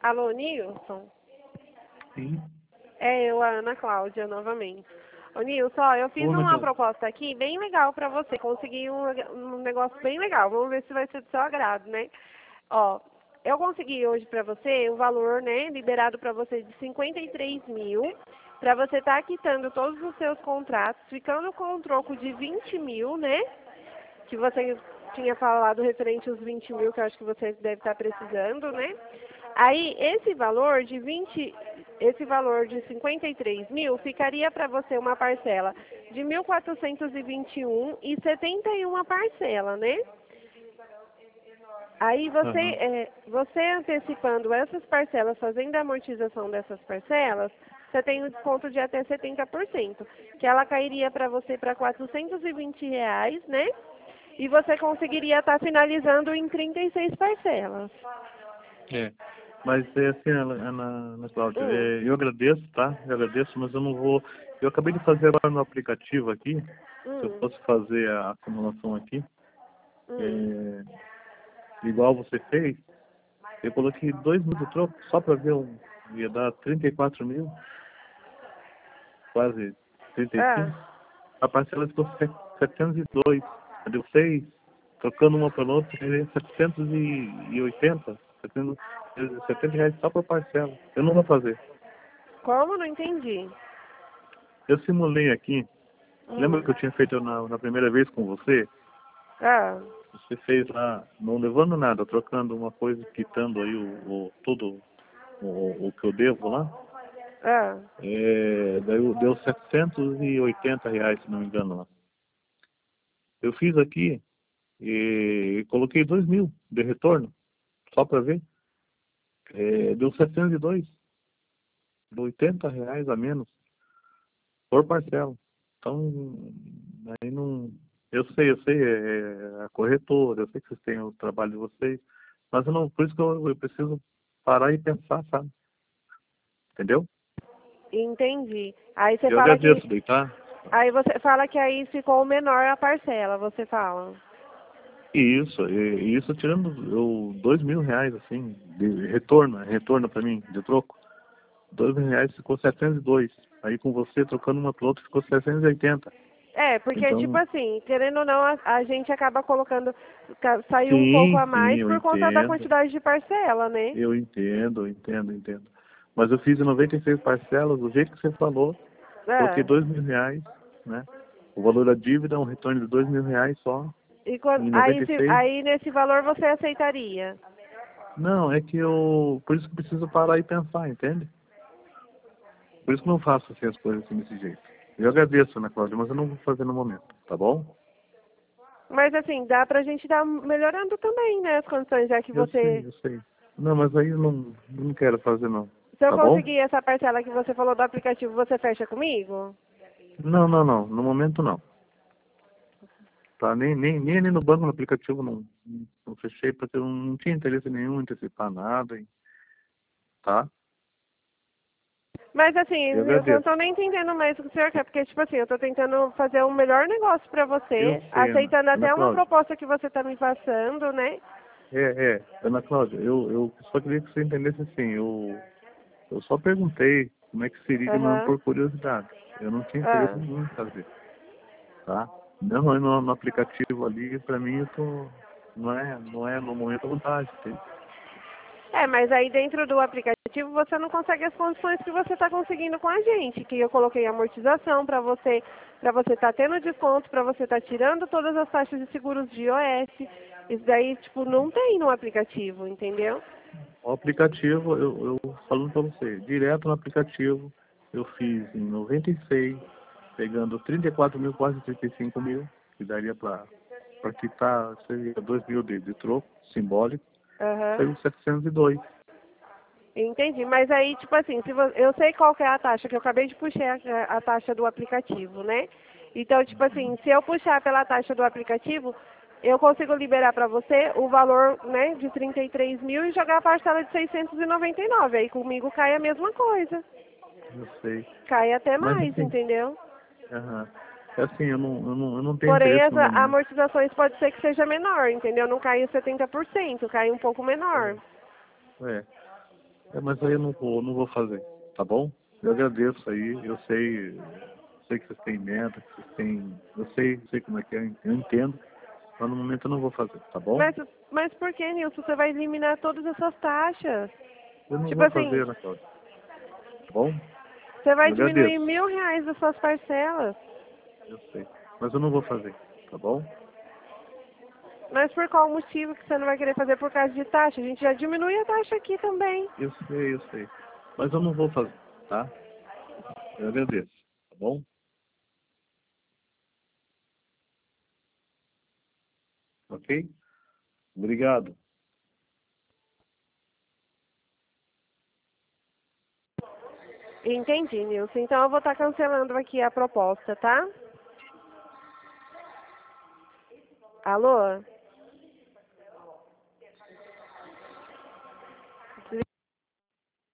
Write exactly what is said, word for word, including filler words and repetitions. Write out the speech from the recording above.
Alô, Nilson? Sim. É eu, a Ana Cláudia, novamente. Ô, Nilson, ó, eu fiz Ô, Ana uma Cláudia. proposta aqui bem legal pra você. Consegui um, um negócio bem legal. Vamos ver se vai ser do seu agrado, né? Ó, eu consegui hoje pra você um valor, né, liberado pra você de cinquenta e três mil, pra você estar quitando todos os seus contratos, ficando com um troco de vinte mil, né? Que você tinha falado referente aos vinte mil, que eu acho que você deve estar precisando, né? Aí, esse valor de vinte, esse valor de cinquenta e três mil, ficaria para você uma parcela de mil quatrocentos e vinte e um e setenta e uma parcela, né? Aí você, Aham. é, você antecipando essas parcelas, fazendo a amortização dessas parcelas, você tem um desconto de até setenta por cento, que ela cairia para você para quatrocentos e vinte reais, né? E você conseguiria estar finalizando em trinta e seis parcelas. É. Mas é assim, Ana, Ana, Ana Cláudia, Hum, é, eu agradeço, tá? Eu agradeço, mas eu não vou. Eu acabei de fazer agora no aplicativo aqui. Se eu hum, fosse fazer a acumulação aqui, hum. é, igual você fez, eu coloquei dois mil de troco só para ver um. Ia dar trinta e quatro mil, quase trinta e Ah, cinco. A parcela ficou se- setecentos e dois. Deu seis, trocando uma pela outra, seria setecentos e oitenta. setecentos, setenta reais só por parcela. Eu não vou fazer. como? Não entendi. Eu simulei aqui. Lembra Hum. que eu tinha feito na, na primeira vez com você? Ah, Você fez lá, não levando nada, trocando uma coisa, quitando aí o, o tudo o, o que eu devo lá. ah. É, daí eu- deu setecentos e oitenta reais, se não me engano lá. Eu fiz aqui e coloquei dois mil de retorno, só para ver. É, deu setecentos e dois, deu oitenta reais a menos por parcela. Então, aí não. Eu sei, eu sei, é a corretora, eu sei que vocês têm o trabalho de vocês, mas eu não, por isso que eu, eu preciso parar e pensar, sabe? Entendeu? Entendi. Aí você Eu fala que, agradeço, daí, tá? aí você fala que aí ficou menor a parcela, você fala. E isso, e, e isso tirando eu, dois mil reais, assim, de retorno, retorno para mim, de troco. Dois mil reais ficou setecentos e dois. Aí com você trocando uma pela outra ficou setecentos e oitenta. É, porque tipo Então, assim, querendo ou não, a, a gente acaba colocando, ca- saiu um pouco sim, a sim, mais eu por conta da entendo. quantidade de parcela, né? Eu entendo, eu entendo, eu entendo. Mas eu fiz em noventa e seis parcelas, do jeito que você falou, coloquei É. dois mil reais, né? O valor da dívida, um retorno de dois mil reais só, E quando, em aí, noventa e se, seis. aí nesse valor você aceitaria? Não, é que eu, por isso que eu preciso parar e pensar, entende? Por isso que eu não faço assim as coisas assim desse jeito. Eu agradeço, Ana Cláudia, mas eu não vou fazer no momento, tá bom? Mas assim, dá pra gente dar melhorando também, né, as condições, já que Eu sei, você... eu sei. Não, mas aí eu não, não quero fazer não, Se eu tá bom? conseguir essa parcela que você falou do aplicativo, você fecha comigo? Não, não, não, no momento não. Tá, nem, nem, nem ali no banco, no aplicativo, não, não fechei, porque eu não tinha interesse nenhum em antecipar nada, e- tá? Mas assim, Eu eu não agradeço. tô nem entendendo mais o que o senhor quer, porque tipo assim, eu tô tentando fazer um melhor negócio pra Eu você, sei, Ana, aceitando Ana até uma Cláudia. proposta que você tá me passando, né? É, é, Ana Cláudia, eu, eu só queria que você entendesse assim, eu, eu só perguntei como é que seria mesmo Aham. por curiosidade. Eu não tinha interesse Ah. nenhum em fazer, tá? Não é no, no aplicativo ali, pra mim eu tô, não é, não é no momento à vontade, entende? É, mas aí dentro do aplicativo você não consegue as condições que você está conseguindo com a gente, que eu coloquei amortização para você, para você estar tendo desconto, para você estar tirando todas as taxas de seguros de iOS. Isso daí, tipo, não tem no aplicativo, entendeu? O aplicativo, eu, eu falando para você, direto no aplicativo, eu fiz em noventa e seis, pegando trinta e quatro mil, quase trinta e cinco mil, que daria para quitar, seria dois mil de, de troco simbólico, Aham. saiu setecentos e dois. Entendi, mas aí, tipo assim, se vo... eu sei qual que é a taxa, que eu acabei de puxar a, a taxa do aplicativo, né? Então, tipo assim, se eu puxar pela taxa do aplicativo, eu consigo liberar para você o valor, né, de trinta e três mil e jogar a parcela de seiscentos e noventa e nove. Aí comigo cai a mesma coisa. Eu sei. Cai até Mas mais, assim, entendeu? aham. É assim, eu não, eu, não, eu não tenho Porém, interesse as no a- momento. amortizações pode ser que seja menor, entendeu? Não cai setenta por cento, cai um pouco menor. É. É, mas aí eu não vou, não vou fazer, tá bom? Eu agradeço aí, eu sei, sei que vocês têm meta, que vocês têm. Eu sei, sei como é que é, eu entendo, mas no momento eu não vou fazer, tá bom? Mas, mas por que, Nilson? Você vai eliminar todas essas taxas. Eu não Tipo vou assim, fazer, Ana Cláudia, tá bom? você vai Eu diminuir agradeço, mil reais das suas parcelas. eu sei. Mas eu não vou fazer, tá bom? Mas por qual motivo que você não vai querer fazer por causa de taxa? A gente já diminui a taxa aqui também. Eu sei, eu sei. Mas eu não vou fazer, tá? Eu agradeço, tá bom? Ok? Obrigado. Entendi, Nilson. Então eu vou estar cancelando aqui a proposta, tá? Alô?